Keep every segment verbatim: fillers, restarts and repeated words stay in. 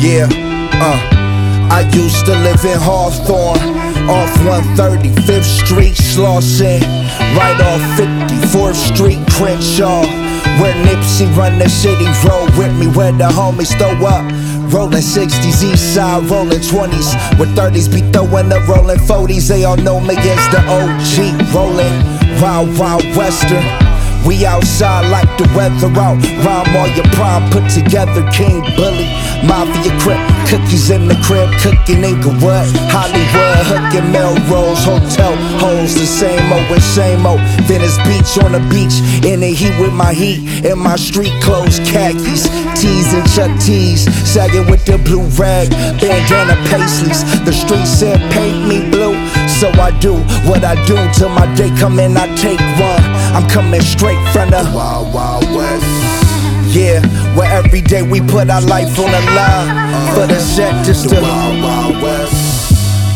Yeah, uh, I used to live in Hawthorne, off one thirty-fifth Street, Slauson, right off fifty-fourth Street, Crenshaw, where Nipsey run the city. Roll with me where the homies throw up. Rolling sixties, east side, rolling twenties. With thirties be throwing up, rolling forties. They all know me as the O G. Rolling Wild Wild Western. We outside like the weather out. Rhyme all your prime put together. King Bully, Mafia Crip, cookies in the crib, cooking Inglewood, Hollywood, hooking Melrose, hotel holes, the same old and same old. Venice Beach on the beach, in the heat with my heat, in my street clothes, khakis, tees and Chuck T's, sagging with the blue rag, bandana paisleys. The streets said paint me blue, so I do what I do till my day come in. I take one. I'm coming straight from the Wild Wild West. Yeah, where every day we put our life on the line uh, for the set, just the Wild Wild West.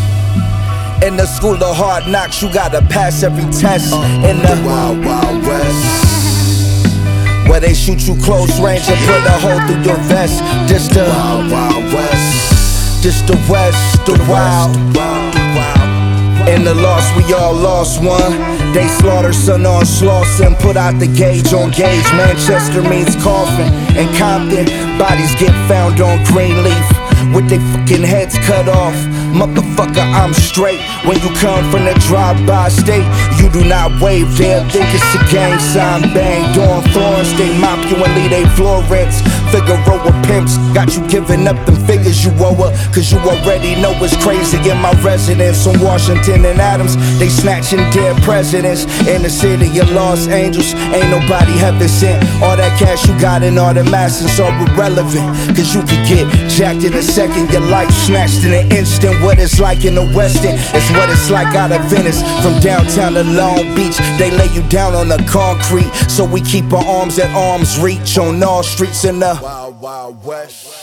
In the school of hard knocks, you gotta pass every test. Uh, in the, the Wild Wild West, where they shoot you close range and put a hole through your vest. Just the Wild Wild West. Just the West, the, the Wild. West, the wild, the wild. In the lost, we all lost one. They slaughter son on Slauson, put out the gauge on gauge. Manchester means coffin, and Compton bodies get found on Greenleaf with their fucking heads cut off. Motherfucker, I'm straight. When you come from the drive-by state, you do not wave. They'll think it's a gang sign. Bang, on Florence, they mop you and leave they Florence. Figaro with pimps, got you giving up them figures you owe her, cause you already know it's crazy in my residence. On Washington and Adams, they snatching dead presidents. In the city of Los Angeles, ain't nobody heaven sent. All that cash you got and all the masses are irrelevant, cause you could get jacked in a second, your life snatched in an instant. What it's like in the West End is what it's like out of Venice. From downtown to Long Beach, they lay you down on the concrete, so we keep our arms at arm's reach on all streets in the Wild Wild West.